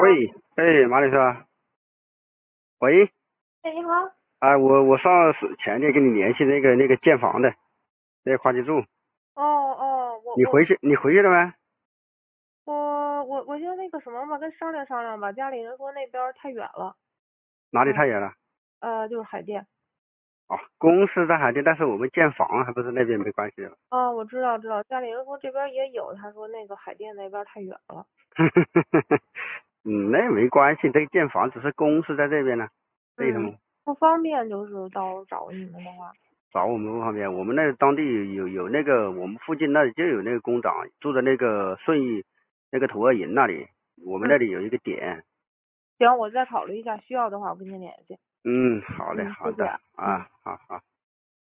喂，哎，马女士啊，喂， 哎，你好。 啊，我前天跟你联系那个建房的那个花旗柱， 哦哦，我我你回去了没？ 我先那个什么吧，跟商量商量吧。家里人说那边儿太远了。 哪里嗯。 太远了？ 就是海淀。 哦，公司在海淀，但是我们建房还不是那边没关系的。 我知道，家里人说这边儿也有，他说那个海淀那边儿太远了。 那没关系，这个建房只是公司在这边呢，为什嗯。 么不方便，就是到时候找你们的话。 找我们不方便？我们那当地有那个，我们附近那里就有那个工长住在那个顺义那个土二营那里，我们嗯。 那里有一个点。 行，我再考虑一下，需要的话我跟您联系。 好嘞， 嗯， 好的谢谢啊。嗯。 啊，好好。